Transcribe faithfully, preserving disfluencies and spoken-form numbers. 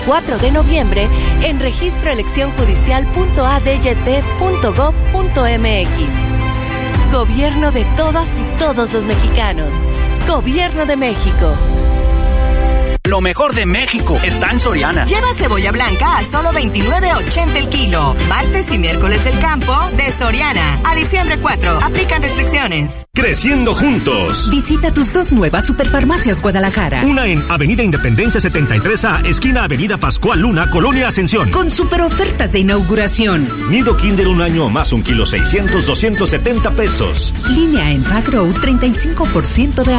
cuatro de noviembre en registro elección judicial punto a d y t punto gov punto m x. Gobierno de todas y todos los mexicanos. Gobierno de México. Lo mejor de México está en Soriana. Lleva cebolla blanca a solo veintinueve ochenta el kilo. Martes y miércoles del campo de Soriana. A diciembre cuatro. Aplican restricciones. Creciendo juntos. Visita tus dos nuevas Superfarmacias Guadalajara. Una en Avenida Independencia setenta y tres A, esquina Avenida Pascual Luna, Colonia Ascensión. Con super ofertas de inauguración. Nido Kinder un año o más, un kilo seiscientos, doscientos setenta pesos. Línea en Pack Road, treinta y cinco por ciento de